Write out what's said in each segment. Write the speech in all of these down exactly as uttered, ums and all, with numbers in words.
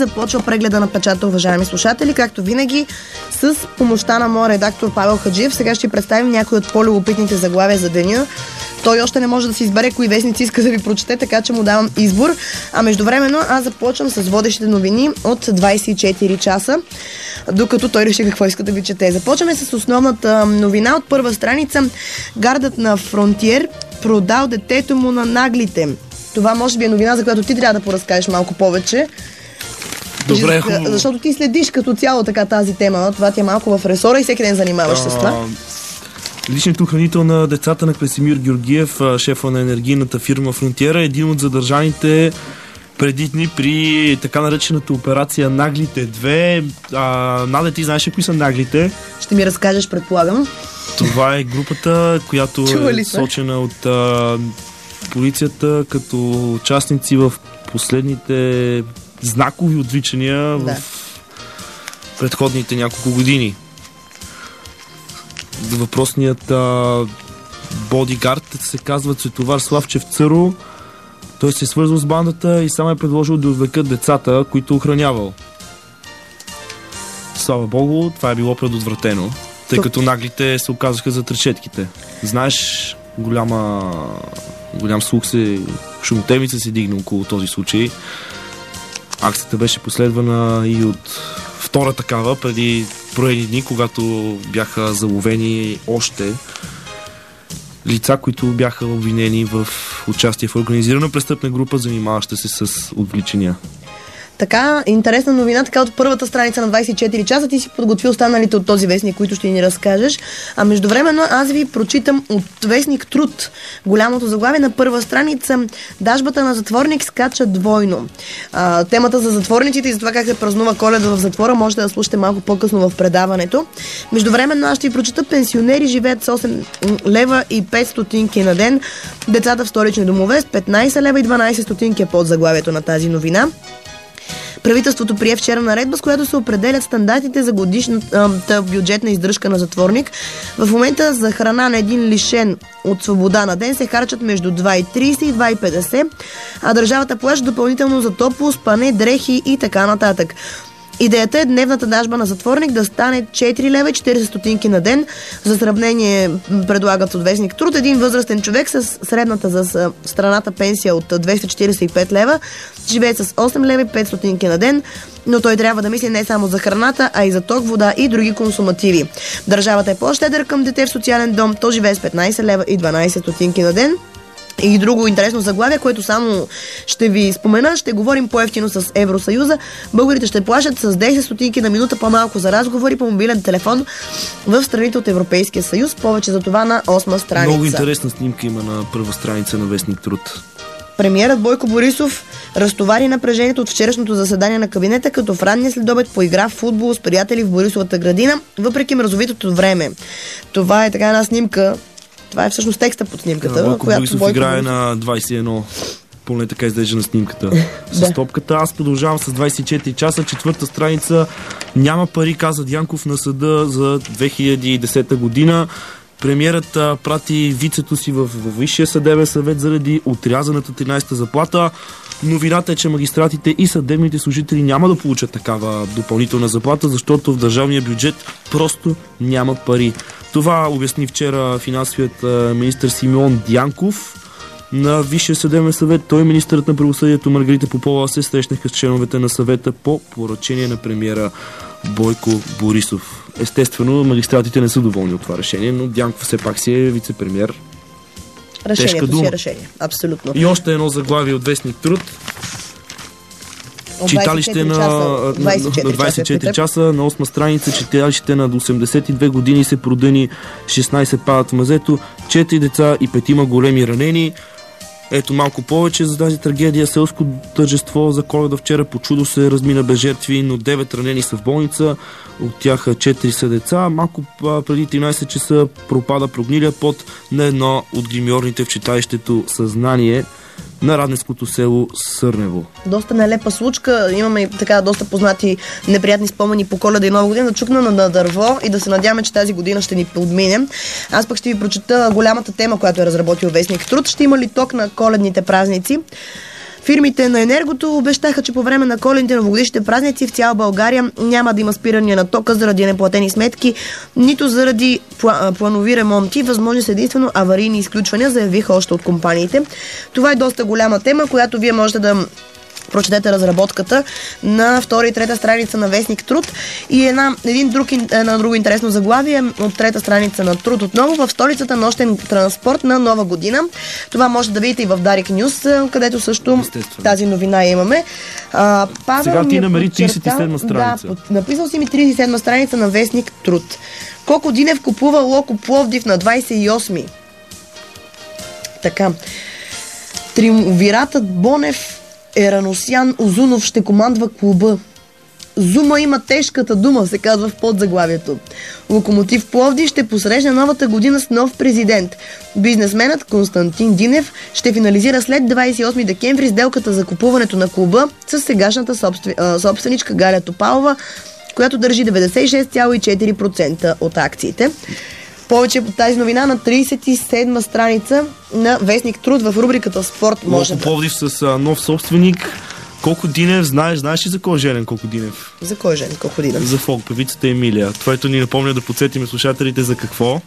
започва прегледа на печата, уважаеми слушатели, както винаги с помощта на моя редактор Павел Хаджиев. Сега ще представим някои от по-любопитните заглавия за деня. Той още не може да си избере кои вестници иска да ви прочете, така че му давам избор. А междувременно аз започвам с водещите новини от двайсет и четири часа, докато той реши какво иска да ви чете. Започваме с основната новина от първа страница. Гардът на Фронтиер продал детето му на наглите. Това може би е новина, за която ти трябва да поразкажеш малко повече. Добре, защото ти следиш като цяло така тази тема. Това ти е малко в ресора и всеки ден занимаваш а... с това. Личният охранител на децата на Красимир Георгиев, шефа на енергийната фирма Фронтиера, е един от задържаните преди дни при така наречената операция Наглите две. А, Наде, ти знаеш ли кои са Наглите? Ще ми разкажеш, предполагам. Това е групата, която е сочена от а, полицията като участници в последните знакови отвличания да. в предходните няколко години. Въпросният а, бодигард се казва Цветовар Славчев Църо. Той се е свързал с бандата и сам е предложил да отвлекат децата, които охранявал. Слава Богу, това е било предотвратено, тъй То... като наглите се оказаха за трешетките. Знаеш, голяма голям слух се, шумотевица се дигна около този случай. Акцията беше последвана и от втора такава преди броени дни, когато бяха заловени още лица, които бяха обвинени в участие в организирана престъпна група, занимаваща се с отвличания. Така, интересна новина, така от първата страница на двайсет и четири часа. Ти си подготви останалите от този вестник, които ще ни разкажеш. А междувременно аз ви прочитам от вестник Труд. Голямото заглавие на първа страница. Дажбата на затворник скача двойно. А, темата за затворниците и за това как се празнува Коледа в затвора можете да слушате малко по-късно в предаването. Междувременно аз ще ви прочита: пенсионери живеят с осем лева и пет стотинки на ден. Децата в столични домове с петнайсет лева и дванайсет стотинки е под заглавието на тази новина. Правителството прие вчера наредба, с която се определят стандартите за годишната бюджетна издръжка на затворник. В момента за храна на един лишен от свобода на ден се харчат между два и трийсет и два и петдесет, а държавата плаща допълнително за топло, спане, дрехи и така нататък. Идеята е дневната дажба на затворник да стане четири лева и четирийсет стотинки на ден. За сравнение предлагат от вестник Труд. Един възрастен човек с средната за страната пенсия от двеста четирийсет и пет лева живее с осем лева и пет стотинки на ден, но той трябва да мисли не само за храната, а и за ток, вода и други консумативи. Държавата е по-щедър към дете в социален дом. То живее с петнайсет лева и дванайсет стотинки на ден. И друго интересно заглавие, което само ще ви спомена, ще говорим по-евтино с Евросъюза. Българите ще плащат с десет стотинки на минута по-малко за разговори по мобилен телефон в страните от Европейския съюз. Повече за това на осма страница. Много интересна снимка има на първа страница на вестник Труд. Премиерът Бойко Борисов разтовари напрежението от вчерашното заседание на кабинета, като в ранния следобед поигра в футбол с приятели в Борисовата градина, въпреки мразовитото време. Това е така една снимка. Това е всъщност текста под снимката. Бойко Борисов Бойко играе Борисов... на двайсет и едно. Поне така изглежда на снимката. С топката. Аз продължавам с двайсет и четири часа. Четвърта страница. Няма пари, каза Дянков на съда за две хиляди и десета година. Премиерът а, прати вицето си в, в Висшия съдебен съвет заради отрязаната тринайсета заплата. Новината е, че магистратите и съдебните служители няма да получат такава допълнителна заплата, защото в държавния бюджет просто няма пари. Това обясни вчера финансовият министър Симеон Дянков на Висшия съдебен съвет. Той и министърът на правосъдието Маргарита Попова се срещнаха с членовете на съвета по поръчение на премиера Бойко Борисов. Естествено, магистратите не са доволни от това решение, но Дянков все пак си е вице-премиер. Решението си е решение. Абсолютно. И още едно заглавие от вестник Труд. Читалище на, на, на двайсет и четири часа, на осма страница, читалище на до осемдесет и две години се продъни, шестнайсет падат в мазето, четири деца и петима големи ранени. Ето малко повече за тази трагедия. Селско тържество за Коледа вчера по чудо се размина без жертви, но девет ранени са в болница, от тях четири са деца. Малко преди тринайсет часа пропада прогнилия пот на едно от гримьорните в читалището Съзнание на Радненското село Сърнево. Доста нелепа случка. Имаме така доста познати неприятни спомени по Коледа и Нова година. Да чукна на дърво и да се надяваме, че тази година ще ни подмине. Аз пък ще ви прочета голямата тема, която е разработил вестник Труд. Ще има ли ток на коледните празници? Фирмите на енергото обещаха, че по време на коледните новогодишните празници в цяла България няма да има спирания на тока заради неплатени сметки, нито заради планови ремонти. Възможни са единствено аварийни изключвания, заявиха още от компаниите. Това е доста голяма тема, която вие можете да прочетете разработката на втора и трета страница на Вестник Труд. И една, един друг, една друго интересно заглавие от трета страница на Труд отново. В столицата нощен транспорт на Нова година. Това може да видите и в Дарик Нюс, където също тази новина имаме. А, Павел Сега ти намери подчертал, тридесет и седма страница. Да, написал си ми тридесет и седма страница на Вестник Труд. Коко Динев купува Локо Пловдив на двадесет и осми. Така. Триумвиратът Бонев, Ераносян, Озунов ще командва клуба. Зума има тежката дума, се казва в подзаглавието. Локомотив Пловдив ще посрещне новата година с нов президент. Бизнесменът Константин Динев ще финализира след двадесет и осми декември сделката за купуването на клуба с сегашната собствен, а, собственичка Галя Топалова, която държи деветдесет и шест цяло и четири процента от акциите. Повече по тази новина на тридесет и седма страница на Вестник Труд в рубриката Спорт. Може Локо Пловдив с а, нов собственик. Колко Динев, знаеш, знаеш ли за кой е женен Колко Динев? За кой е женен Колко Динев? За фолк певицата Емилия. Това ето ни напомня да подсетиме слушателите за какво.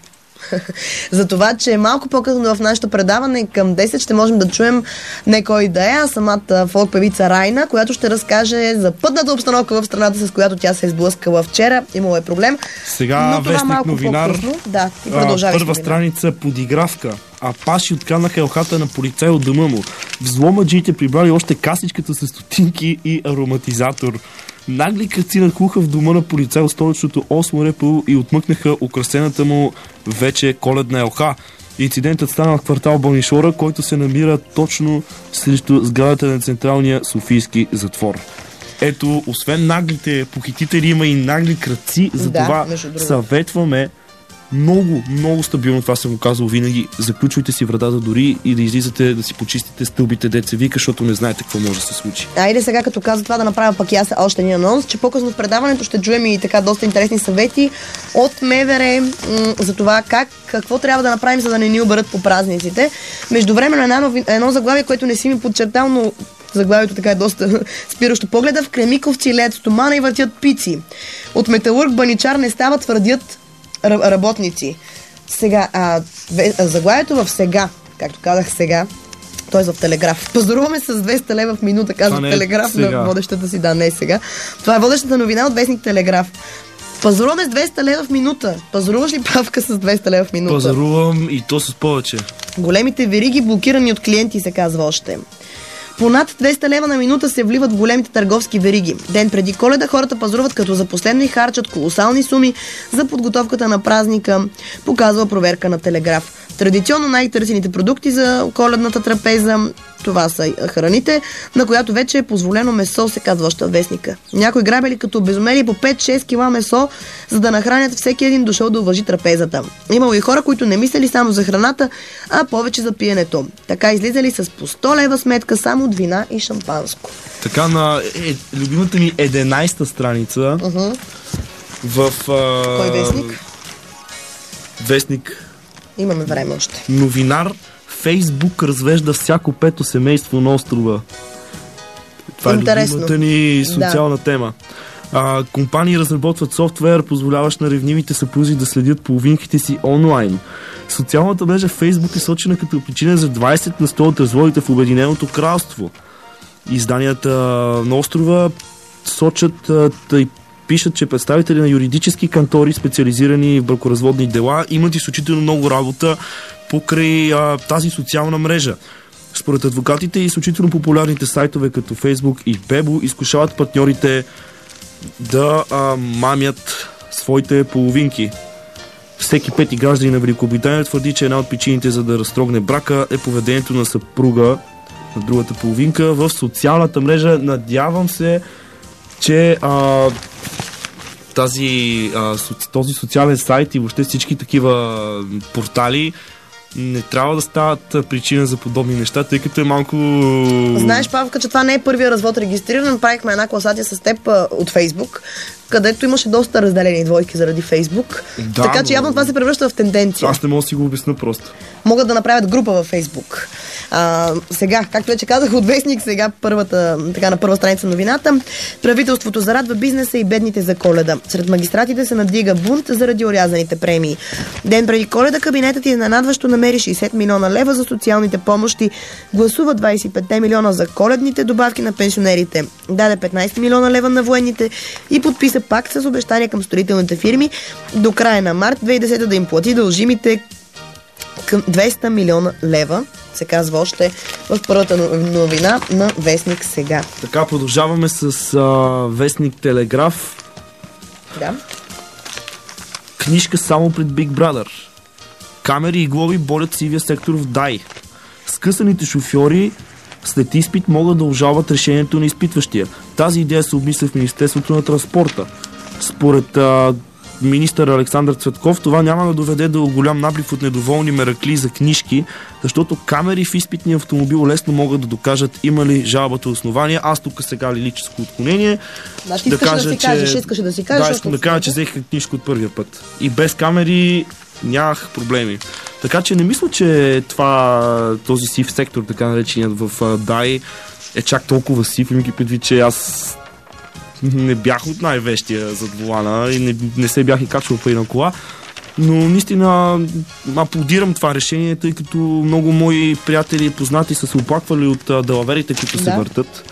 За това, че малко по-късно в нашето предаване към десет ще можем да чуем не кой да е, а самата фолк певица Райна, която ще разкаже за пътната обстановка в страната, с която тя се е сблъскала вчера. Имало е проблем. Сега Вестник новинар. Да, и продължаваш. Първа страница подигравка. А Паши отканаха елхата на полицай от дома му. Взломаджиите прибрали още касичката с стотинки и ароматизатор. Нагли кръци надхлуха в дома на полицай от столичното осмо РПУ и отмъкнаха украсената му вече коледна елха. Инцидентът стана в квартал Банишора, който се намира точно срещу сградата на Централния софийски затвор. Ето, освен наглите похитители, има и нагли кръци, затова да, съветваме много, много стабилно, това съм го казал винаги. Заключвайте си вратата дори и да излизате да си почистите стълбите, деца вика, защото не знаете какво може да се случи. Айде сега, като каза това, да направя пък и аз още един анонс, че по-късно в предаването ще чуем и така доста интересни съвети от МВР м- за това как, какво трябва да направим, за да не ни оберат по празниците. Междувременно една нови... едно заглавие, което не си ми подчертал, но заглавието така е доста спиращо погледа. В Кремиковци леят стомана и въртят пици. От металург баничар не стават, твърдят работници. Сега, а, заглавието в Сега, както казах сега, т.е. в Телеграф. Пазаруваме с двеста лева в минута, казва Телеграф сега на водещата си. Да, не е сега. Това е водещата новина от вестник Телеграф. Пазаруваме с двеста лева в минута. Пазаруваш ли, Павка, с двеста лева в минута? Пазарувам и то с повече. Големите вериги блокирани от клиенти, се казва още. По над двеста лева на минута се вливат в големите търговски вериги. Ден преди Коледа хората пазаруват като за последно и харчат колосални суми за подготовката на празника, показва проверка на Телеграф. Традиционно най-търсените продукти за коледната трапеза, това са храните, на която вече е позволено месо, се казва още от вестника. Някои грабели като безумели по пет-шест кила месо, за да нахранят всеки един дошъл да уважи трапезата. Имало и хора, които не мислели само за храната, а повече за пиенето. Така излизали с по сто лева сметка само от вина и шампанско. Така на е, любимата ми единайсета страница uh-huh. в... А... Кой вестник? Вестник. Имаме време още. Новинар. Фейсбук развежда всяко пето семейство на острова. Това интересно. Е любимата ни социална да. тема. А, компании разработват софтуер, позволяващ на ревнивите съпрузи да следят половинките си онлайн. Социалната мрежа Фейсбук е сочена като причина за двайсет на сто от разводите в Обединеното кралство. Изданията на острова сочат и пишат, че представители на юридически кантори, специализирани в бракоразводни дела, имат изключително много работа покрай а, тази социална мрежа. Според адвокатите, изключително популярните сайтове като Facebook и Bebo изкушават партньорите да а, мамят своите половинки. Всеки пети гражданин на Великобритания твърди, че една от причините за да разтрогне брака е поведението на съпруга на другата половинка в социалната мрежа. Надявам се, че а, тази, а, този социален сайт и въобще всички такива портали не трябва да стават причина за подобни неща, тъй като е малко... Знаеш, Павка, че това не е първия развод регистриран. Правихме една класация с теб а, от Фейсбук, където имаше доста разделени двойки заради Фейсбук. Да, така но... че явно това се превръща в тенденция. Аз не мога да си го обясня просто. Могат да направят група във Фейсбук. А, сега, както вече казах, от Вестник, сега първата, така на първа страница новината. Правителството зарадва бизнеса и бедните за Коледа. Сред магистратите се надига бунт заради орязаните премии. Ден преди Коледа кабинетът изненадващо намери шейсет милиона лева за социалните помощи. Гласува двайсет и пет милиона за коледните добавки на пенсионерите. Даде петнайсет милиона лева на военните и подписа пакт с обещания към строителните фирми до края на март две хиляди и десета да им плати дължимите към двеста милиона лева, се казва още в първата новина на Вестник сега. Така, продължаваме с а, Вестник Телеграф. Да. Книжка само пред Big Brother. Камери и глоби борят сивия сектор в ДАИ. Скъсаните шофьори след изпит могат да обжалват решението на изпитващия. Тази идея се обмисля в Министерството на транспорта. Според а, министър Александър Цветков, това няма да доведе до голям наплив от недоволни меракли за книжки, защото камери в изпитния автомобил лесно могат да докажат има ли жалбата основания. Аз тук сега лирическо отклонение. Да, да кажа, да си кажеш, че... искаш да си кажеш. Да, искам да кажа, че взех книжка от първия път. И без камери нямах проблеми. Така че не мисля, че това, този сив сектор, така нареченият в ДАИ, е чак толкова сив, имайки предвид, че аз не бях от най-вещия зад волана и не, не се бях и качвал пари на кола, но наистина аплодирам това решение, тъй като много мои приятели и познати са се оплаквали от а, далаверите, които да. се въртат.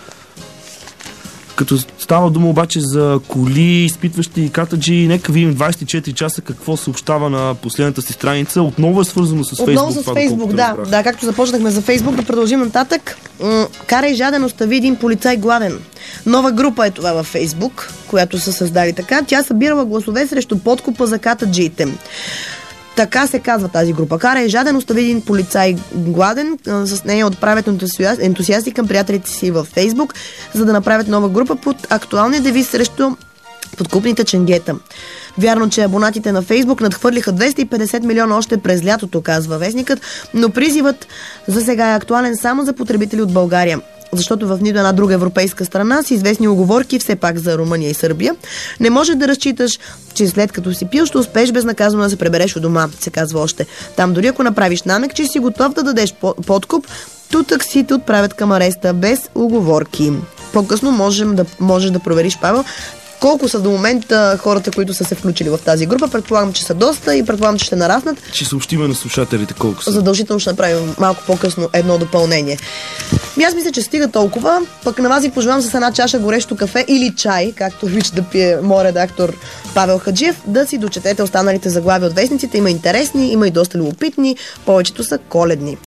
Като става дума обаче за коли, изпитващи и катаджи, нека видим двайсет и четири часа какво съобщава на последната си страница. Отново е свързано с Фейсбук. Отново с Фейсбук, да. Да, както започнахме за Фейсбук, да продължим нататък. Карай жаден, остави един полицай гладен. Нова група е това във Фейсбук, която са създали така. Тя събирала гласове срещу подкупа за катаджиите. Така се казва тази група. Карай жаден, остави един полицай гладен. С нея отправят ентусиасти към приятелите си във Фейсбук, за да направят нова група под актуалния девиз срещу подкупните ченгета. Вярно, че абонатите на Фейсбук надхвърлиха двеста и петдесет милиона още през лятото, казва вестникът, но призивът за сега е актуален само за потребители от България. Защото в нито една друга европейска страна са известни уговорки, все пак за Румъния и Сърбия. Не може да разчиташ, че след като си пил, ще успееш безнаказано да се пребереш у дома, се казва още. Там дори ако направиш намек, че си готов да дадеш подкуп, то таксите отправят към ареста без уговорки. По-късно можем да, можеш да провериш, Павел, колко са до момента хората, които са се включили в тази група. Предполагам, че са доста и предполагам, че ще нараснат. Ще съобщиме на слушателите колко са. Задължително ще направим малко по-късно едно допълнение. И аз мисля, че стига толкова. Пък на вас ви пожелавам с една чаша горещо кафе или чай, както обича да пие моят редактор Павел Хаджиев, да си дочетете останалите заглавия от вестниците. Има интересни, има и доста любопитни. Повечето са коледни.